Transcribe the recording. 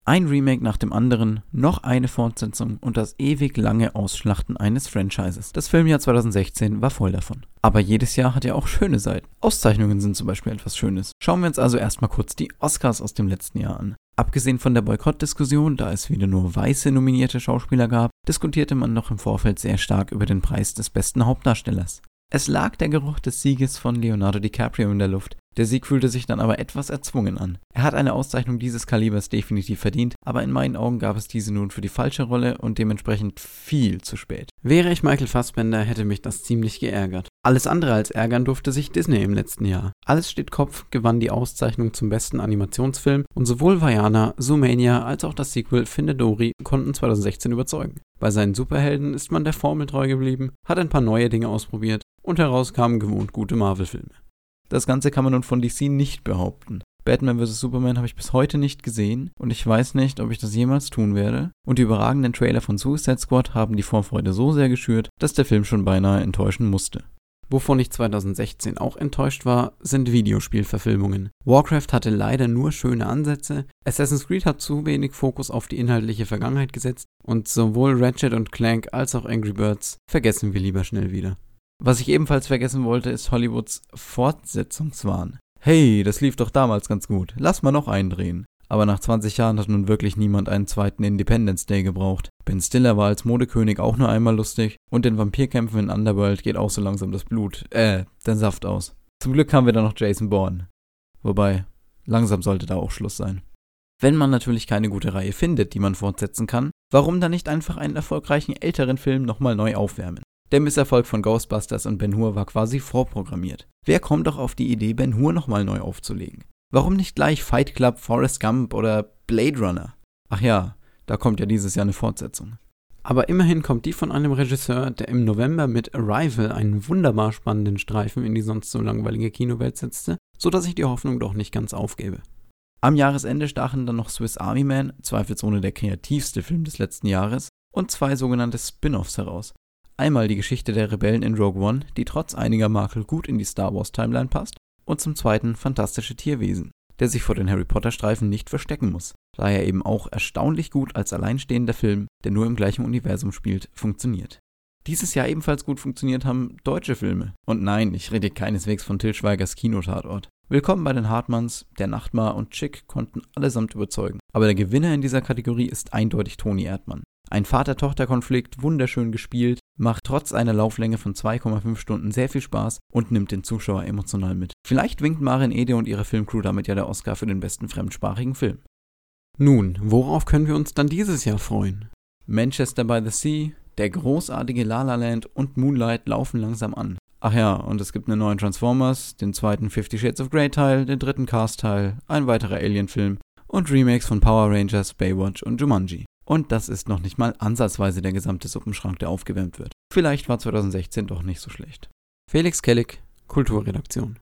Ein Remake nach dem anderen, noch eine Fortsetzung und das ewig lange Ausschlachten eines Franchises. Das Filmjahr 2016 war voll davon. Aber jedes Jahr hat ja auch schöne Seiten. Auszeichnungen sind zum Beispiel etwas Schönes. Schauen wir uns also erstmal kurz die Oscars aus dem letzten Jahr an. Abgesehen von der Boykottdiskussion, da es wieder nur weiße nominierte Schauspieler gab, diskutierte man noch im Vorfeld sehr stark über den Preis des besten Hauptdarstellers. Es lag der Geruch des Sieges von Leonardo DiCaprio in der Luft. Der Sieg fühlte sich dann aber etwas erzwungen an. Er hat eine Auszeichnung dieses Kalibers definitiv verdient, aber in meinen Augen gab es diese nun für die falsche Rolle und dementsprechend viel zu spät. Wäre ich Michael Fassbender, hätte mich das ziemlich geärgert. Alles andere als ärgern durfte sich Disney im letzten Jahr. Alles steht Kopf gewann die Auszeichnung zum besten Animationsfilm und sowohl Vaiana, Zoomania als auch das Sequel Findet Dory konnten 2016 überzeugen. Bei seinen Superhelden ist man der Formel treu geblieben, hat ein paar neue Dinge ausprobiert und heraus kamen gewohnt gute Marvel-Filme. Das Ganze kann man nun von DC nicht behaupten. Batman vs. Superman habe ich bis heute nicht gesehen und ich weiß nicht, ob ich das jemals tun werde. Und die überragenden Trailer von Suicide Squad haben die Vorfreude so sehr geschürt, dass der Film schon beinahe enttäuschen musste. Wovon ich 2016 auch enttäuscht war, sind Videospielverfilmungen. Warcraft hatte leider nur schöne Ansätze, Assassin's Creed hat zu wenig Fokus auf die inhaltliche Vergangenheit gesetzt und sowohl Ratchet & Clank als auch Angry Birds vergessen wir lieber schnell wieder. Was ich ebenfalls vergessen wollte, ist Hollywoods Fortsetzungswahn. Hey, das lief doch damals ganz gut, lass mal noch eindrehen. Aber nach 20 Jahren hat nun wirklich niemand einen zweiten Independence Day gebraucht. Ben Stiller war als Modekönig auch nur einmal lustig und den Vampirkämpfen in Underworld geht auch so langsam das Blut, der Saft aus. Zum Glück haben wir da noch Jason Bourne. Wobei, langsam sollte da auch Schluss sein. Wenn man natürlich keine gute Reihe findet, die man fortsetzen kann, warum dann nicht einfach einen erfolgreichen älteren Film nochmal neu aufwärmen? Der Misserfolg von Ghostbusters und Ben-Hur war quasi vorprogrammiert. Wer kommt doch auf die Idee, Ben-Hur nochmal neu aufzulegen? Warum nicht gleich Fight Club, Forrest Gump oder Blade Runner? Ach ja, da kommt ja dieses Jahr eine Fortsetzung. Aber immerhin kommt die von einem Regisseur, der im November mit Arrival einen wunderbar spannenden Streifen in die sonst so langweilige Kinowelt setzte, sodass ich die Hoffnung doch nicht ganz aufgebe. Am Jahresende stachen dann noch Swiss Army Man, zweifelsohne der kreativste Film des letzten Jahres, und 2 sogenannte Spin-Offs heraus. Einmal die Geschichte der Rebellen in Rogue One, die trotz einiger Makel gut in die Star Wars Timeline passt, und zum zweiten Fantastische Tierwesen, der sich vor den Harry Potter Streifen nicht verstecken muss, da er eben auch erstaunlich gut als alleinstehender Film, der nur im gleichen Universum spielt, funktioniert. Dieses Jahr ebenfalls gut funktioniert haben deutsche Filme. Und nein, ich rede keineswegs von Til Schweigers Kinotatort. Willkommen bei den Hartmanns, Der Nachtmar und Chick konnten allesamt überzeugen. Aber der Gewinner in dieser Kategorie ist eindeutig Toni Erdmann. Ein Vater-Tochter-Konflikt, wunderschön gespielt, macht trotz einer Lauflänge von 2,5 Stunden sehr viel Spaß und nimmt den Zuschauer emotional mit. Vielleicht winkt Maren Ede und ihre Filmcrew damit ja der Oscar für den besten fremdsprachigen Film. Nun, worauf können wir uns dann dieses Jahr freuen? Manchester by the Sea, der großartige La La Land und Moonlight laufen langsam an. Ach ja, und es gibt einen neuen Transformers, den zweiten 50 Shades of Grey Teil, den dritten Cast-Teil, ein weiterer Alien-Film und Remakes von Power Rangers, Baywatch und Jumanji. Und das ist noch nicht mal ansatzweise der gesamte Suppenschrank, der aufgewärmt wird. Vielleicht war 2016 doch nicht so schlecht. Felix Kellig, Kulturredaktion.